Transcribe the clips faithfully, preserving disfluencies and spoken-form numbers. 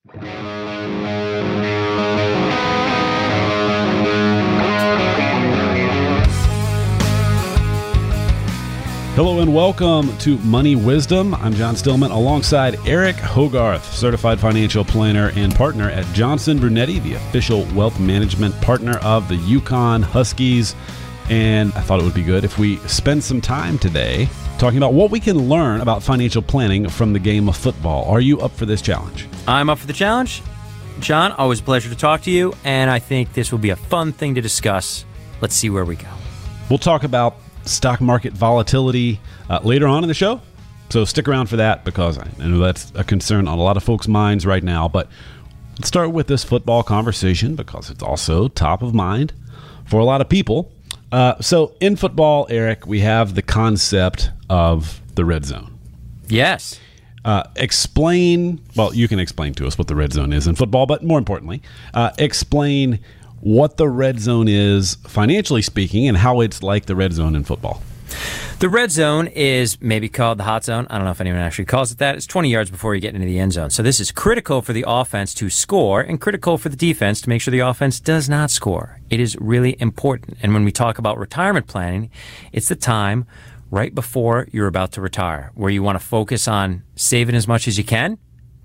Hello and welcome to Money Wisdom. I'm John Stillman alongside Eric Hogarth, certified financial planner and partner at Johnson Brunetti, the official wealth management partner of the Yukon Huskies. And I thought it would be good if we spend some time today talking about what we can learn about financial planning from the game of football. Are you up for this challenge? I'm up for the challenge. John, always a pleasure to talk to you, and I think this will be a fun thing to discuss. Let's see where we go. We'll talk about stock market volatility uh, later on in the show, so stick around for that because I know that's a concern on a lot of folks' minds right now. But let's start with this football conversation because it's also top of mind for a lot of people. Uh, so in football, Eric, we have the concept of the red zone. Yes. Uh, explain, well, you can explain to us what the red zone is in football, but more importantly, uh, explain what the red zone is financially speaking and how it's like the red zone in football. The red zone is maybe called the hot zone. I don't know if anyone actually calls it that. It's twenty yards before you get into the end zone. So this is critical for the offense to score and critical for the defense to make sure the offense does not score. It is really important. And when we talk about retirement planning, it's the time right before you're about to retire where you want to focus on saving as much as you can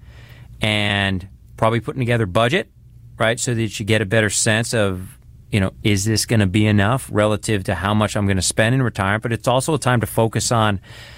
and probably putting together a budget, right, so that you get a better sense of, you know, is this going to be enough relative to how much I'm going to spend in retirement? But it's also a time to focus on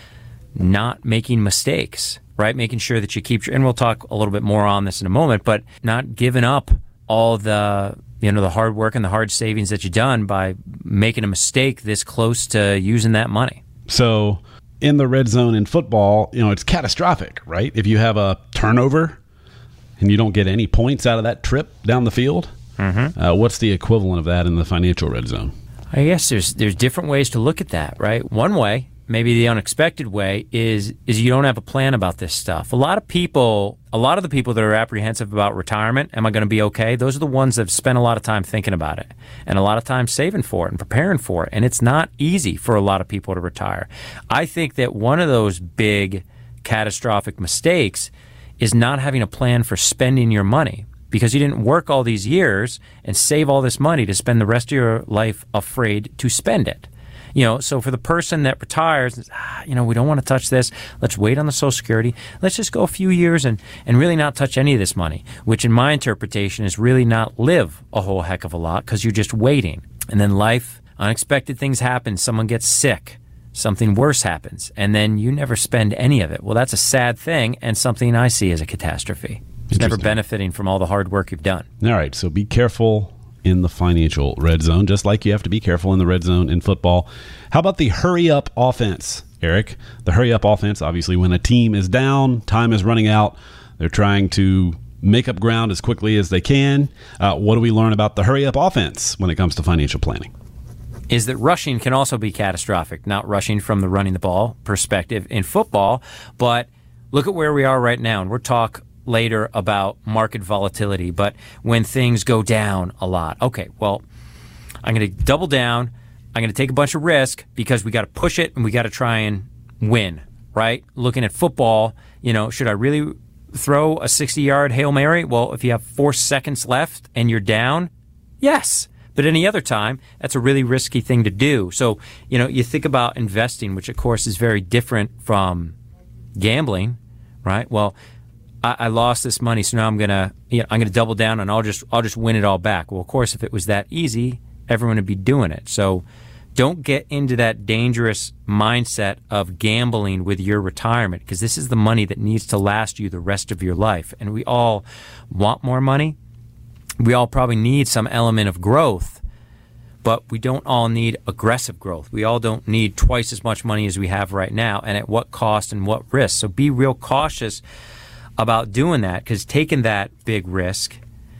not making mistakes, right? Making sure that you keep your, and we'll talk a little bit more on this in a moment, but not giving up all the, you know, the hard work and the hard savings that you've done by making a mistake this close to using that money. So in the red zone in football, you know, it's catastrophic, right? If you have a turnover and you don't get any points out of that trip down the field, mm-hmm. uh, what's the equivalent of that in the financial red zone? I guess there's there's different ways to look at that, right? One way, maybe the unexpected way, is is you don't have a plan about this stuff. A lot of people, a lot of the people that are apprehensive about retirement, am I going to be okay? Those are the ones that have spent a lot of time thinking about it and a lot of time saving for it and preparing for it. And it's not easy for a lot of people to retire. I think that one of those big catastrophic mistakes is not having a plan for spending your money because you didn't work all these years and save all this money to spend the rest of your life afraid to spend it. You know, so for the person that retires, ah, you know, we don't want to touch this. Let's wait on the Social Security. Let's just go a few years and, and really not touch any of this money, which in my interpretation is really not live a whole heck of a lot because you're just waiting. And then life, unexpected things happen. Someone gets sick. Something worse happens, and then you never spend any of it. Well, that's a sad thing and something I see as a catastrophe. It's never benefiting from all the hard work you've done. All right, so be careful in the financial red zone, just like you have to be careful in the red zone in football. How about the hurry-up offense, Eric? The hurry-up offense, obviously, when a team is down, time is running out, they're trying to make up ground as quickly as they can. Uh, what do we learn about the hurry-up offense when it comes to financial planning? Is that rushing can also be catastrophic, not rushing from the running the ball perspective in football, but look at where we are right now, and we'll talk later about market volatility, but when things go down a lot, okay, well, I'm going to double down, I'm going to take a bunch of risk because we got to push it and we got to try and win, right? Looking at football, you know, should I really throw a sixty-yard Hail Mary? Well, if you have four seconds left and you're down, yes. But any other time, that's a really risky thing to do. So, you know, you think about investing, which of course is very different from gambling, right? Well, I, I lost this money, so now I'm gonna, you know, I'm gonna double down and I'll just, I'll just win it all back. Well, of course, if it was that easy, everyone would be doing it. So, don't get into that dangerous mindset of gambling with your retirement because this is the money that needs to last you the rest of your life. And we all want more money. We all probably need some element of growth, but we don't all need aggressive growth. We all don't need twice as much money as we have right now, and at what cost and what risk. So be real cautious about doing that because taking that big risk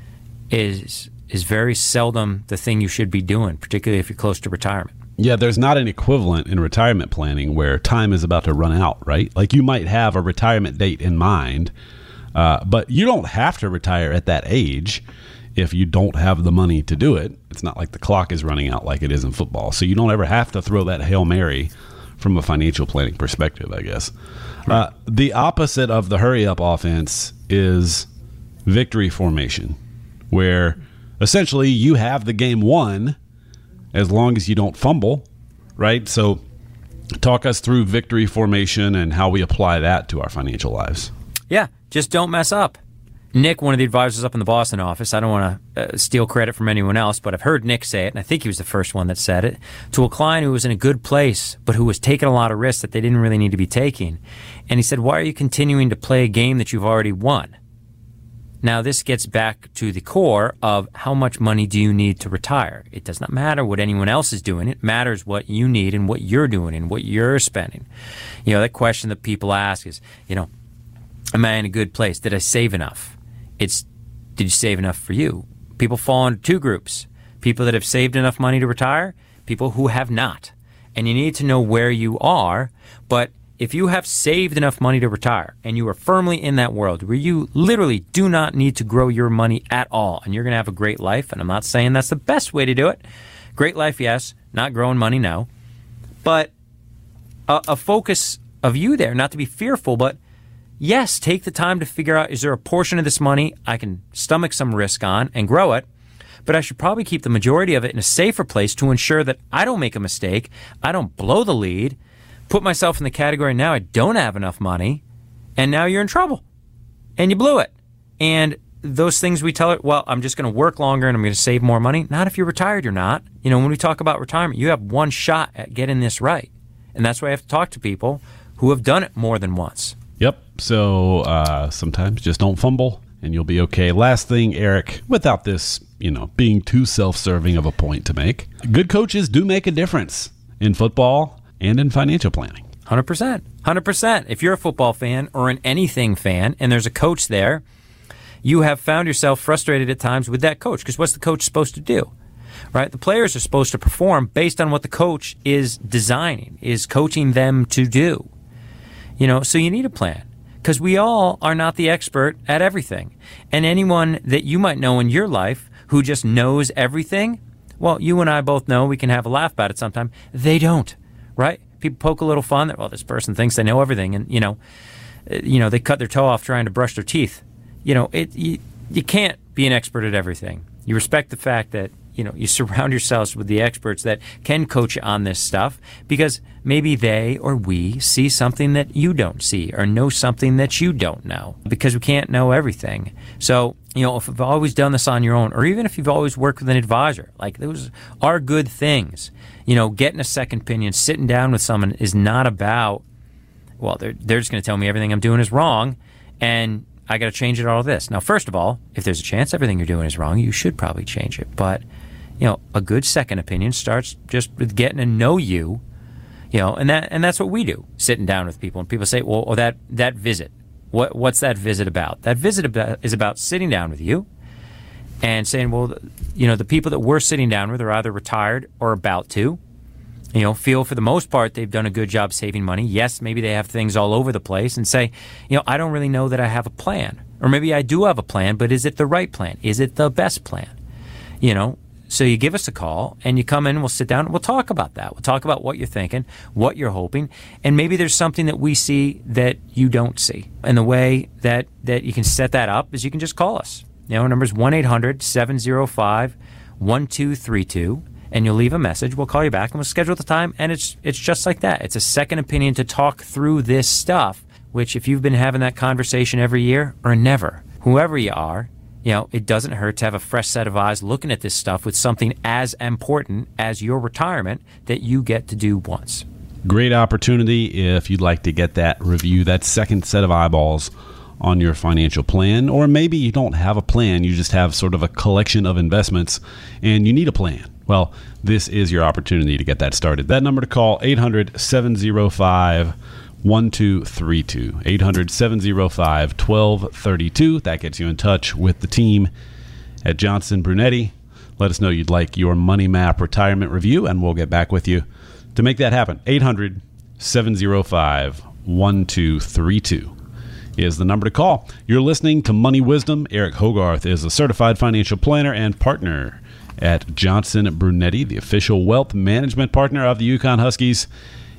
is is very seldom the thing you should be doing, particularly if you're close to retirement. Yeah, there's not an equivalent in retirement planning where time is about to run out, right? Like you might have a retirement date in mind, uh, but you don't have to retire at that age. If you don't have the money to do it. It's not like the clock is running out like it is in football. So you don't ever have to throw that Hail Mary from a financial planning perspective, I guess. Right. Uh, the opposite of the hurry-up offense is victory formation, where essentially you have the game won as long as you don't fumble, right? So talk us through victory formation and how we apply that to our financial lives. Yeah, just don't mess up. Nick, one of the advisors up in the Boston office, I don't want to uh, steal credit from anyone else, but I've heard Nick say it, and I think he was the first one that said it, to a client who was in a good place, but who was taking a lot of risks that they didn't really need to be taking. And he said, why are you continuing to play a game that you've already won? Now, this gets back to the core of how much money do you need to retire? It does not matter what anyone else is doing. It matters what you need and what you're doing and what you're spending. You know, that question that people ask is, you know, am I in a good place? Did I save enough? It's, did you save enough for you? People fall into two groups. People that have saved enough money to retire, people who have not. And you need to know where you are. But if you have saved enough money to retire and you are firmly in that world where you literally do not need to grow your money at all and you're going to have a great life, and I'm not saying that's the best way to do it. Great life, yes. Not growing money, no. But a, a focus of you there, not to be fearful, but yes, take the time to figure out, is there a portion of this money I can stomach some risk on and grow it, but I should probably keep the majority of it in a safer place to ensure that I don't make a mistake, I don't blow the lead, put myself in the category now I don't have enough money, and now you're in trouble, and you blew it. And those things we tell it, well, I'm just going to work longer and I'm going to save more money. Not if you're retired, you're not. You know, when we talk about retirement, you have one shot at getting this right. And that's why I have to talk to people who have done it more than once. Yep. So uh, sometimes just don't fumble and you'll be okay. Last thing, Eric, without this, you know, being too self-serving of a point to make, good coaches do make a difference in football and in financial planning. one hundred percent. one hundred percent. If you're a football fan or an anything fan and there's a coach there, you have found yourself frustrated at times with that coach, because what's the coach supposed to do? Right? The players are supposed to perform based on what the coach is designing, is coaching them to do. You know, so you need a plan, because we all are not the expert at everything. And anyone that you might know in your life who just knows everything, well, you and I both know, we can have a laugh about it sometime. They don't, right? People poke a little fun that, well, this person thinks they know everything, and, you know, you know, they cut their toe off trying to brush their teeth. You know, it you, you can't be an expert at everything. You respect the fact that, you know, you surround yourselves with the experts that can coach you on this stuff, because maybe they or we see something that you don't see or know something that you don't know, because we can't know everything. So, you know, if you've always done this on your own, or even if you've always worked with an advisor, like those are good things. You know, getting a second opinion, sitting down with someone is not about, well, they're, they're just going to tell me everything I'm doing is wrong and I got to change it all this. Now, first of all, if there's a chance everything you're doing is wrong, you should probably change it. But, you know, a good second opinion starts just with getting to know you, you know, and that and that's what we do, sitting down with people. And people say, well, oh, that, that visit, what what's that visit about? That visit about, is about sitting down with you and saying, well, you know, the people that we're sitting down with are either retired or about to. You know, feel for the most part they've done a good job saving money. Yes, maybe they have things all over the place, and say, you know, I don't really know that I have a plan. Or maybe I do have a plan, but is it the right plan? Is it the best plan? You know, so you give us a call and you come in and we'll sit down and we'll talk about that. We'll talk about what you're thinking, what you're hoping, and maybe there's something that we see that you don't see. And the way that, that you can set that up is you can just call us. You know, our number is one eight hundred seven oh five one two three two. And you'll leave a message. We'll call you back and we'll schedule the time. And it's it's just like that. It's a second opinion to talk through this stuff, which if you've been having that conversation every year or never, whoever you are, you know, it doesn't hurt to have a fresh set of eyes looking at this stuff with something as important as your retirement that you get to do once. Great opportunity if you'd like to get that review, that second set of eyeballs on your financial plan. Or maybe you don't have a plan, you just have sort of a collection of investments and you need a plan. Well, this is your opportunity to get that started. That number to call, eight hundred seven oh five one two three two. eight hundred seven oh five one two three two. That gets you in touch with the team at Johnson Brunetti. Let us know you'd like your Money Map retirement review, and we'll get back with you to make that happen. eight hundred seven oh five one two three two is the number to call. You're listening to Money Wisdom. Eric Hogarth is a certified financial planner and partner at Johnson Brunetti, the official wealth management partner of the UConn Huskies.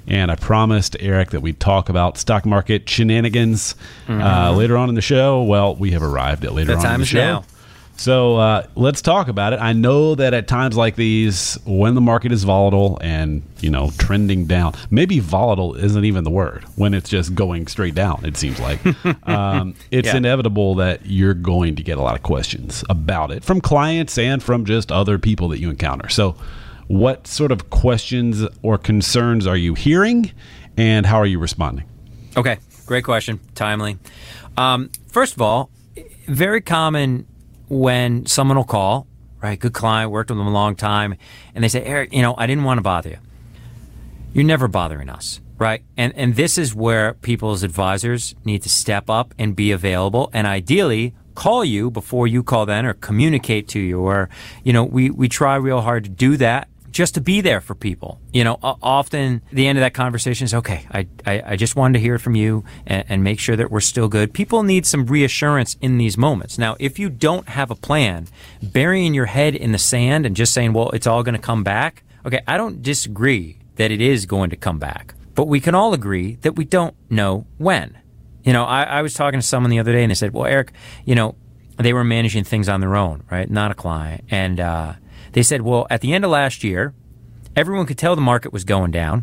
And I promised Eric that we'd talk about stock market shenanigans Mm-hmm. uh, later on in the show. Well, we have arrived at later The on time in the is show. now. So uh, let's talk about it. I know that at times like these, when the market is volatile and, you know, trending down, maybe volatile isn't even the word, when it's just going straight down, it seems like. um, it's Yeah. inevitable that you're going to get a lot of questions about it from clients and from just other people that you encounter. So what sort of questions or concerns are you hearing, and how are you responding? Okay, great question. Timely. Um, first of all, very common when someone will call, right? Good client, worked with them a long time, and they say, Eric, you know, I didn't want to bother you. You're never bothering us, right? And and this is where people's advisors need to step up and be available, and ideally call you before you call them or communicate to you. Or, you know, we, we try real hard to do that, just to be there for people. You know, often the end of that conversation is, okay, I, I, I just wanted to hear from you and, and make sure that we're still good. People need some reassurance in these moments. Now, if you don't have a plan, burying your head in the sand and just saying, well, it's all going to come back. Okay, I don't disagree that it is going to come back, but we can all agree that we don't know when. You know, I, I was talking to someone the other day and they said, well, Eric, you know, they were managing things on their own, right? Not a client. And, uh, they said, well, at the end of last year, everyone could tell the market was going down.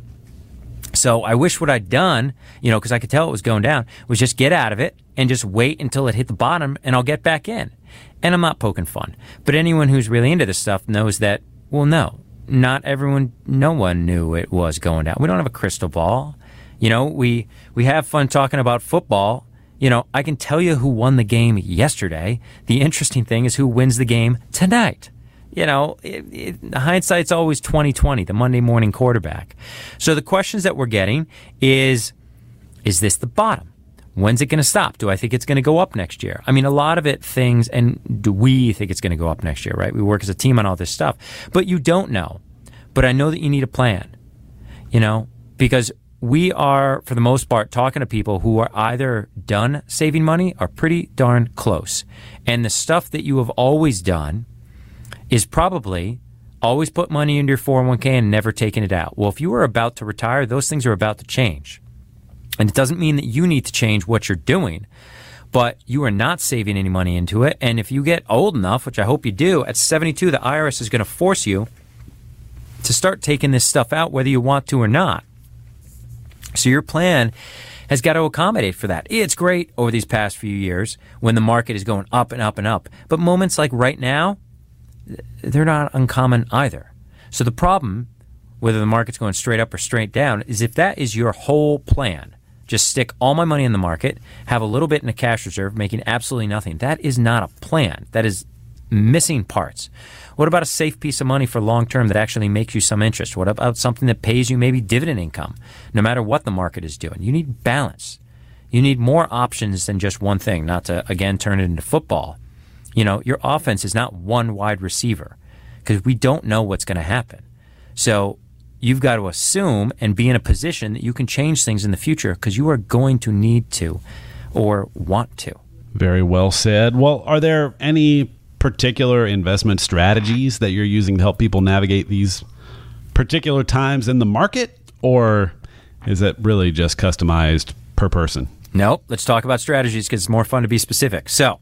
So I wish what I'd done, you know, because I could tell it was going down, was just get out of it and just wait until it hit the bottom and I'll get back in. And I'm not poking fun. But anyone who's really into this stuff knows that, well, no, not everyone, no one knew it was going down. We don't have a crystal ball. You know, we, we have fun talking about football. You know, I can tell you who won the game yesterday. The interesting thing is who wins the game tonight. You know, it, it, hindsight's always twenty twenty, the Monday morning quarterback. So the questions that we're getting is, is this the bottom? When's it going to stop? Do I think it's going to go up next year? I mean, a lot of it things, and do we think it's going to go up next year, right? We work as a team on all this stuff. But you don't know. But I know that you need a plan, you know, because we are, for the most part, talking to people who are either done saving money or pretty darn close. And the stuff that you have always done is probably always put money into your four oh one k and never taken it out. Well, if you are about to retire, those things are about to change. And it doesn't mean that you need to change what you're doing, but you are not saving any money into it. And if you get old enough, which I hope you do, at seventy-two, the I R S is going to force you to start taking this stuff out whether you want to or not. So your plan has got to accommodate for that. It's great over these past few years when the market is going up and up and up. But moments like right now, they're not uncommon either. So the problem, whether the market's going straight up or straight down, is if that is your whole plan, just stick all my money in the market, have a little bit in a cash reserve, making absolutely nothing. That is not a plan. That is missing parts. What about a safe piece of money for long term that actually makes you some interest? What about something that pays you maybe dividend income, no matter what the market is doing? You need balance. You need more options than just one thing, not to, again, turn it into football. You know, your offense is not one wide receiver because we don't know what's going to happen. So you've got to assume and be in a position that you can change things in the future because you are going to need to or want to. Very well said. Well, are there any particular investment strategies that you're using to help people navigate these particular times in the market, or is it really just customized per person? Nope. Let's talk about strategies because it's more fun to be specific. So,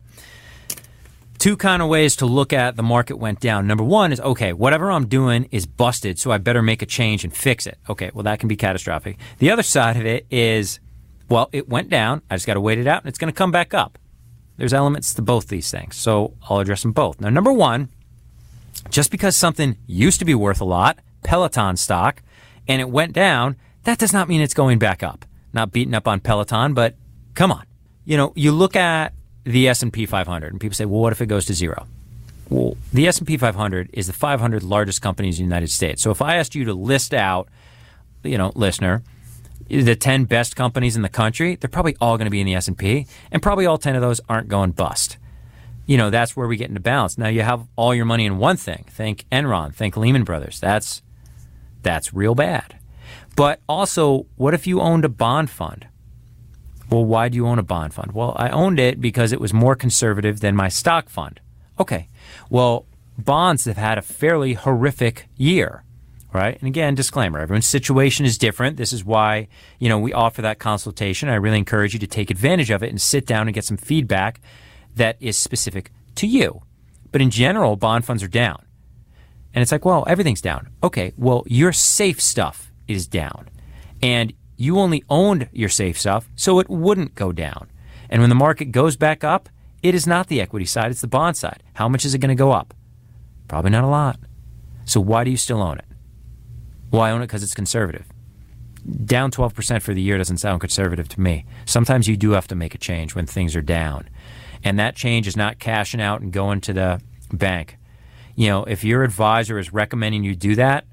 two kind of ways to look at the market went down. Number one is, okay, whatever I'm doing is busted, so I better make a change and fix it. Okay, well, that can be catastrophic. The other side of it is, well, it went down. I just got to wait it out, and it's going to come back up. There's elements to both these things, so I'll address them both. Now, number one, just because something used to be worth a lot, Peloton stock, and it went down, that does not mean it's going back up. Not beating up on Peloton, but come on. You know, you look at the S and P five hundred, and people say, well, what if it goes to zero? Well, the S and P five hundred is the five hundred largest companies in the United States. So if I asked you to list out, you know, listener, the ten best companies in the country, they're probably all going to be in the S and P, and probably all ten of those aren't going bust. You know, that's where we get into balance. Now, you have all your money in one thing. Think Enron, think Lehman Brothers. That's that's real bad. But also, what if you owned a bond fund? Well, why do you own a bond fund? Well, I owned it because it was more conservative than my stock fund. Okay, well, bonds have had a fairly horrific year, right? And again, disclaimer, everyone's situation is different. This is why, you know, we offer that consultation. I really encourage you to take advantage of it and sit down and get some feedback that is specific to you. But in general, bond funds are down. And it's like, well, everything's down. Okay, well, your safe stuff is down. And you only owned your safe stuff, so it wouldn't go down. And when the market goes back up, it is not the equity side, it's the bond side. How much is it going to go up? Probably not a lot. So why do you still own it? Well, I own it because it's conservative. Down twelve percent for the year doesn't sound conservative to me. Sometimes you do have to make a change when things are down. And that change is not cashing out and going to the bank. You know, if your advisor is recommending you do that,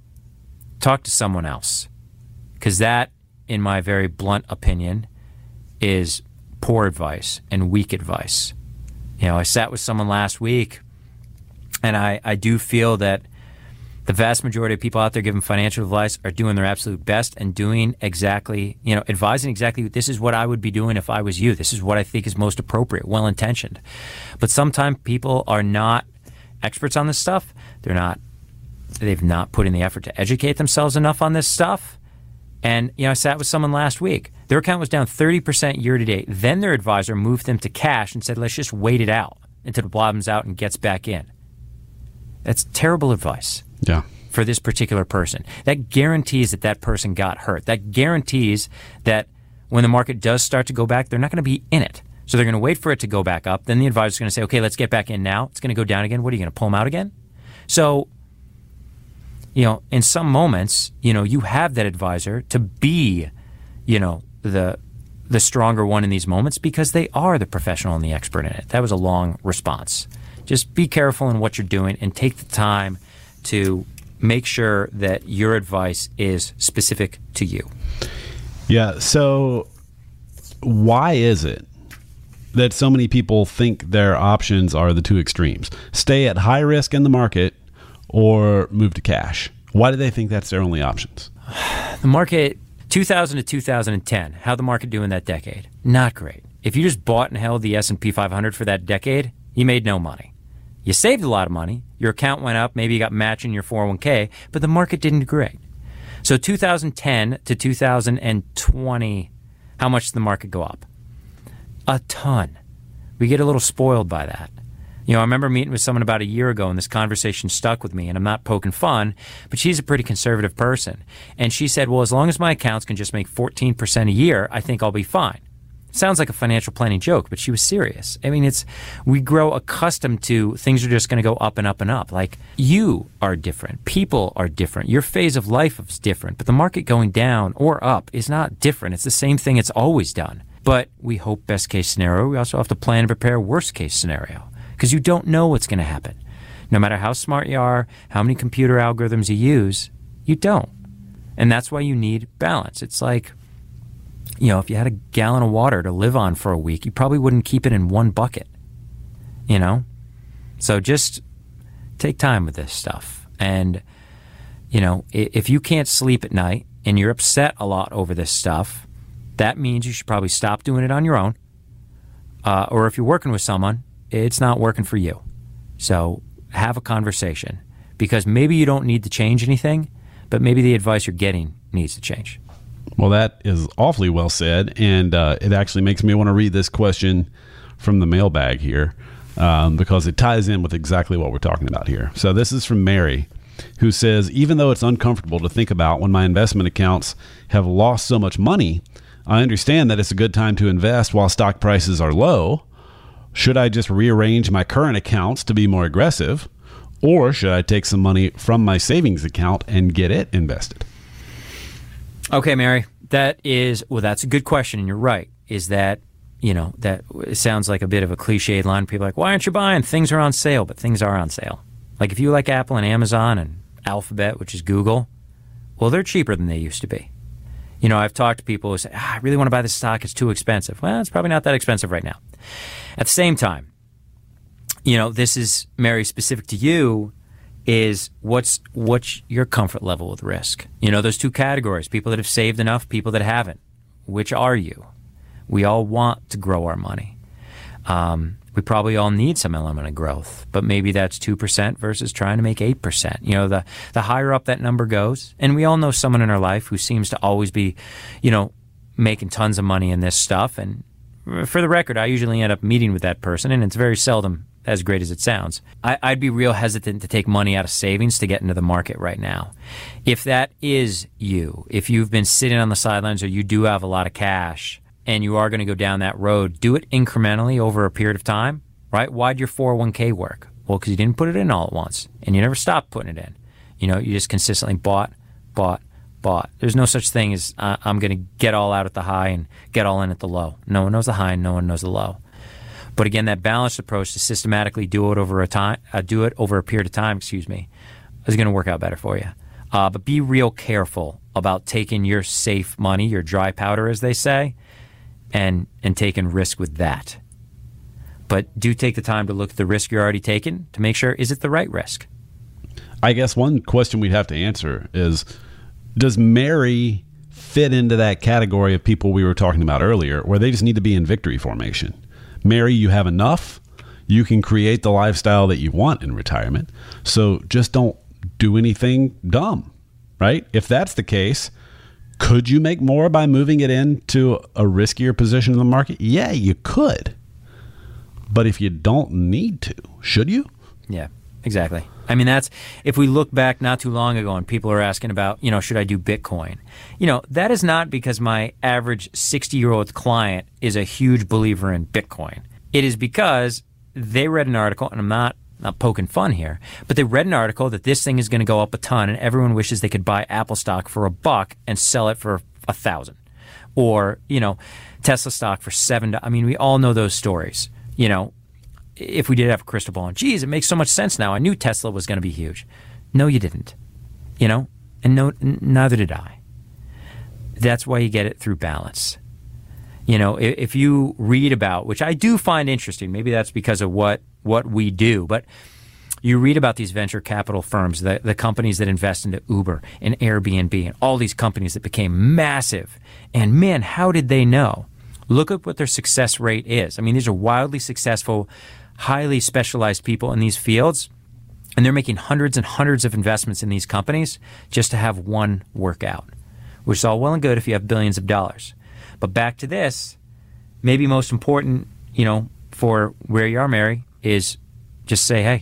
talk to someone else. Because that, in my very blunt opinion, is poor advice and weak advice. You know, I sat with someone last week, and I, I do feel that the vast majority of people out there giving financial advice are doing their absolute best and doing exactly, you know, advising exactly, this is what I would be doing if I was you. This is what I think is most appropriate, well-intentioned. But sometimes people are not experts on this stuff. They're not, they've not put in the effort to educate themselves enough on this stuff. And, you know, I sat with someone last week. Their account was down thirty percent year to date. Then their advisor moved them to cash and said, let's just wait it out until it bottoms out and gets back in. That's terrible advice. Yeah. For this particular person. That guarantees that that person got hurt. That guarantees that when the market does start to go back, they're not going to be in it. So they're going to wait for it to go back up. Then the advisor's going to say, okay, let's get back in now. It's going to go down again. What are you going to pull them out again? So, you know, in some moments, you know, you have that advisor to be, you know, the the stronger one in these moments because they are the professional and the expert in it. That was a long response. Just be careful in what you're doing and take the time to make sure that your advice is specific to you. Yeah. So why is it that so many people think their options are the two extremes? Stay at high risk in the market or move to cash? Why do they think that's their only options? The market, two thousand to two thousand ten, how'd the market do in that decade? Not great. If you just bought and held the S and P five hundred for that decade, you made no money. You saved a lot of money. Your account went up. Maybe you got matching your four oh one k, but the market didn't do great. So two thousand ten to two thousand twenty, how much did the market go up? A ton. We get a little spoiled by that. You know, I remember meeting with someone about a year ago, and this conversation stuck with me, and I'm not poking fun, but she's a pretty conservative person. And she said, well, as long as my accounts can just make fourteen percent a year, I think I'll be fine. Sounds like a financial planning joke, but she was serious. I mean, it's we grow accustomed to things are just going to go up and up and up. Like, you are different. People are different. Your phase of life is different. But the market going down or up is not different. It's the same thing it's always done. But we hope best case scenario. We also have to plan and prepare worst case scenario because you don't know what's going to happen. No matter how smart you are, how many computer algorithms you use, you don't. And that's why you need balance. It's like, you know, if you had a gallon of water to live on for a week, you probably wouldn't keep it in one bucket, you know? So just take time with this stuff. And, you know, if you can't sleep at night and you're upset a lot over this stuff, that means you should probably stop doing it on your own. Uh, or if you're working with someone, it's not working for you. So have a conversation because maybe you don't need to change anything, but maybe the advice you're getting needs to change. Well, that is awfully well said, and uh, it actually makes me want to read this question from the mailbag here um, because it ties in with exactly what we're talking about here. So this is from Mary, who says, even though it's uncomfortable to think about when my investment accounts have lost so much money, I understand that it's a good time to invest while stock prices are low. Should I just rearrange my current accounts to be more aggressive, or should I take some money from my savings account and get it invested? Okay, Mary, that is, well, that's a good question, and you're right, is that, you know, that it sounds like a bit of a cliched line. People are like, why aren't you buying? Things are on sale, but things are on sale. Like if you like Apple and Amazon and Alphabet, which is Google, well, they're cheaper than they used to be. You know, I've talked to people who say, ah, I really want to buy this stock, it's too expensive. Well, it's probably not that expensive right now. At the same time, you know, this is, Mary, specific to you, is what's what's your comfort level with risk? You know, those two categories, people that have saved enough, people that haven't. Which are you? We all want to grow our money. Um, we probably all need some element of growth, but maybe that's two percent versus trying to make eight percent. You know, the, the higher up that number goes, and we all know someone in our life who seems to always be, you know, making tons of money in this stuff. And for the record, I usually end up meeting with that person, and it's very seldom as great as it sounds. I, I'd be real hesitant to take money out of savings to get into the market right now. If that is you, if you've been sitting on the sidelines or you do have a lot of cash, and you are going to go down that road, do it incrementally over a period of time, right? Why'd your four oh one k work? Well, because you didn't put it in all at once, and you never stopped putting it in. You know, you just consistently bought, bought, bought. There's no such thing as uh, I'm going to get all out at the high and get all in at the low. No one knows the high, and no one knows the low. But again, that balanced approach to systematically do it over a time, uh, do it over a period of time, excuse me, is going to work out better for you. Uh, but be real careful about taking your safe money, your dry powder, as they say, and and taking risk with that. But do take the time to look at the risk you're already taking to make sure, is it the right risk? I guess one question we'd have to answer is, does Mary fit into that category of people we were talking about earlier, where they just need to be in victory formation? Mary, you have enough. You can create the lifestyle that you want in retirement. So just don't do anything dumb, right? If that's the case, could you make more by moving it into a riskier position in the market? Yeah, you could. But if you don't need to, should you? Yeah, exactly. I mean, that's, if we look back not too long ago and people are asking about, you know, should I do Bitcoin? You know, that is not because my average sixty-year-old client is a huge believer in Bitcoin. It is because they read an article, and I'm not not poking fun here, but they read an article that this thing is going to go up a ton and everyone wishes they could buy Apple stock for a buck and sell it for a thousand. Or, you know, Tesla stock for seven. I mean, we all know those stories. You know, if we did have a crystal ball, and geez, it makes so much sense now. I knew Tesla was going to be huge. No, you didn't. You know, and no, n- neither did I. That's why you get it through balance. You know, if, if you read about, which I do find interesting, maybe that's because of what, what we do, but you read about these venture capital firms, the, the companies that invest into Uber and Airbnb and all these companies that became massive. And man, how did they know? Look at what their success rate is. I mean, these are wildly successful, highly specialized people in these fields, and they're making hundreds and hundreds of investments in these companies just to have one work out, which is all well and good if you have billions of dollars. But back to this, maybe most important, you know, for where you are, Mary, is just say, hey,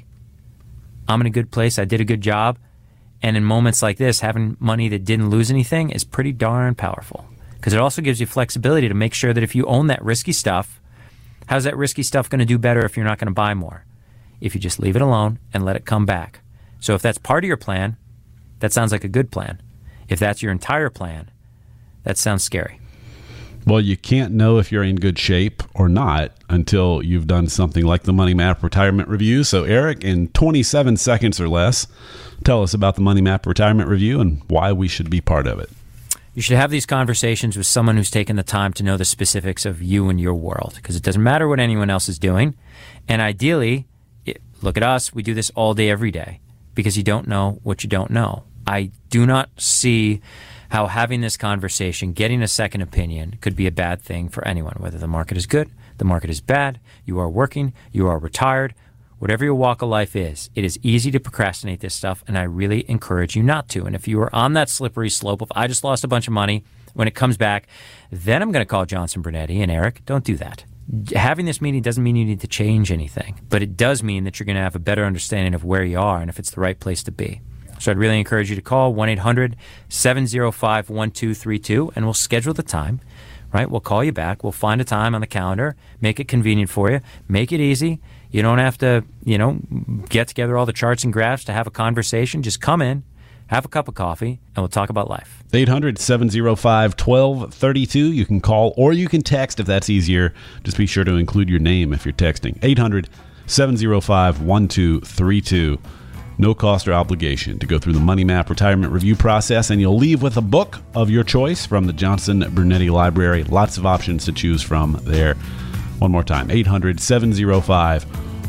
I'm in a good place. I did a good job. And in moments like this, having money that didn't lose anything is pretty darn powerful, because it also gives you flexibility to make sure that if you own that risky stuff, how's that risky stuff going to do better if you're not going to buy more? If you just leave it alone and let it come back. So if that's part of your plan, that sounds like a good plan. If that's your entire plan, that sounds scary. Well, you can't know if you're in good shape or not until you've done something like the Money Map Retirement Review. So, Eric, in twenty-seven seconds or less, tell us about the Money Map Retirement Review and why we should be part of it. You should have these conversations with someone who's taken the time to know the specifics of you and your world, because it doesn't matter what anyone else is doing. And ideally, it, look at us. We do this all day, every day, because you don't know what you don't know. I do not see how having this conversation, getting a second opinion, could be a bad thing for anyone, whether the market is good, the market is bad, you are working, you are retired, whatever your walk of life is. It is easy to procrastinate this stuff, and I really encourage you not to. And if you are on that slippery slope of, I just lost a bunch of money, when it comes back, then I'm going to call Johnson Brunetti. And Eric, don't do that. Having this meeting doesn't mean you need to change anything, but it does mean that you're going to have a better understanding of where you are and if it's the right place to be. So I'd really encourage you to call one eight hundred seven oh five one two three two, and we'll schedule the time, right? We'll call you back. We'll find a time on the calendar, make it convenient for you, make it easy. You don't have to, you know, get together all the charts and graphs to have a conversation. Just come in, have a cup of coffee, and we'll talk about life. eight hundred seven oh five one two three two. You can call or you can text if that's easier. Just be sure to include your name if you're texting. eight hundred seven oh five one two three two. No cost or obligation to go through the Money Map Retirement Review process, and you'll leave with a book of your choice from the Johnson Brunetti Library. Lots of options to choose from there. One more time, eight hundred seven oh five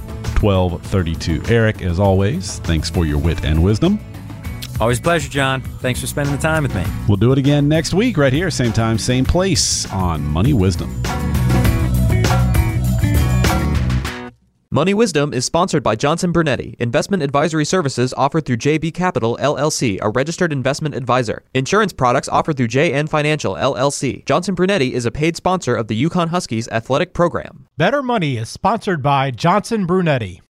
one two three two. Eric, as always, thanks for your wit and wisdom. Always a pleasure, John. Thanks for spending the time with me. We'll do it again next week right here, same time, same place on Money Wisdom. Money Wisdom is sponsored by Johnson Brunetti. Investment advisory services offered through J B Capital, L L C, a registered investment advisor. Insurance products offered through J N Financial, L L C. Johnson Brunetti is a paid sponsor of the UConn Huskies athletic program. Better Money is sponsored by Johnson Brunetti.